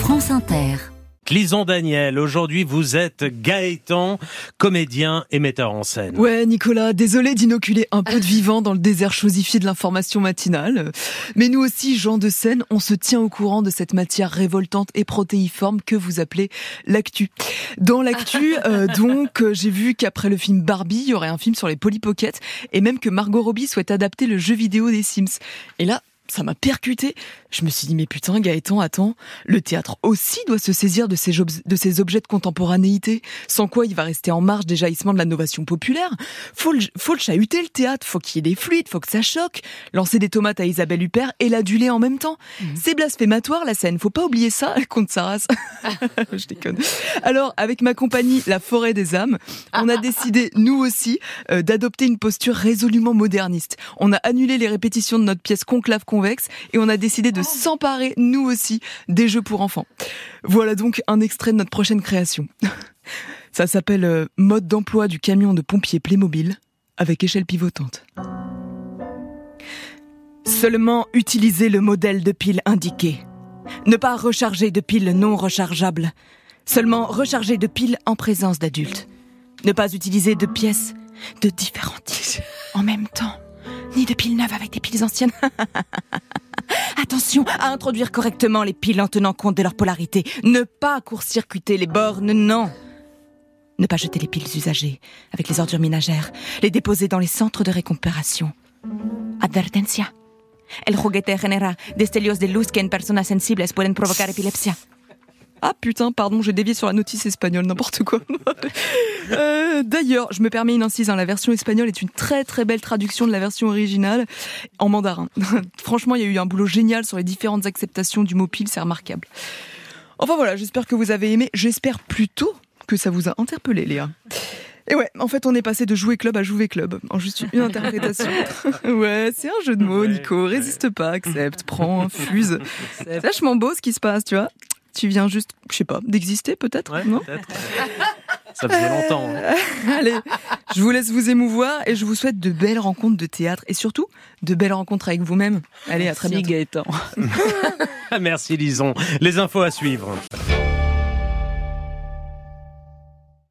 France Inter. Lison Daniel, aujourd'hui vous êtes Gaëtan, comédien et metteur en scène. Ouais Nicolas, désolé d'inoculer un peu de vivant dans le désert chosifié de l'information matinale. Mais nous aussi, gens de scène, on se tient au courant de cette matière révoltante et protéiforme que vous appelez l'actu. Dans l'actu, j'ai vu qu'après le film Barbie, il y aurait un film sur les Polly Pocket et même que Margot Robbie souhaite adapter le jeu vidéo des Sims. Et là, ça m'a percuté. Je me suis dit, mais putain, Gaëtan, attends, le théâtre aussi doit se saisir de ces objets de contemporanéité, sans quoi il va rester en marge des jaillissements de la novation populaire. Faut le chahuter, le théâtre, faut qu'il y ait des fluides, faut que ça choque. Lancer des tomates à Isabelle Huppert et l'aduler en même temps. C'est blasphématoire, la scène, faut pas oublier ça, contre sa race. Je déconne. Alors, avec ma compagnie, La Forêt des âmes, on a décidé, nous aussi, d'adopter une posture résolument moderniste. On a annulé les répétitions de notre pièce Conclave Convexe et on a décidé de s'emparer, nous aussi, des jeux pour enfants. Voilà donc un extrait de notre prochaine création. Ça s'appelle Mode d'emploi du camion de pompier Playmobil avec échelle pivotante. Seulement utiliser le modèle de pile indiqué. Ne pas recharger de piles non rechargeables. Seulement recharger de piles en présence d'adultes. Ne pas utiliser de pièces de différents types en même temps. Ni de piles neuves avec des piles anciennes. Attention à introduire correctement les piles en tenant compte de leur polarité. Ne pas court-circuiter les bornes, non. Ne pas jeter les piles usagées avec les ordures ménagères. Les déposer dans les centres de récupération. Advertencia. El juguete genera destellos de luz que en personas sensibles pueden provocar epilepsia. Ah putain, pardon, j'ai dévié sur la notice espagnole, n'importe quoi. D'ailleurs, je me permets une incise, la version espagnole est une très très belle traduction de la version originale en mandarin. Franchement, il y a eu un boulot génial sur les différentes acceptations du mot pile, c'est remarquable. Enfin voilà, j'espère que vous avez aimé, j'espère plutôt que ça vous a interpellé, Léa. Et ouais, en fait, on est passé de jouer club à jouer club, en juste une interprétation. Ouais, c'est un jeu de mots, Nico, résiste pas, accepte, prends, fuse. C'est vachement beau ce qui se passe, tu vois. Tu viens juste, je sais pas, d'exister peut-être, Ouais, non ? peut-être. Ça faisait longtemps. Allez, je vous laisse vous émouvoir et je vous souhaite de belles rencontres de théâtre et surtout de belles rencontres avec vous-même. Allez, à très bientôt. Merci Gaëtan. Merci Lison. Les infos à suivre.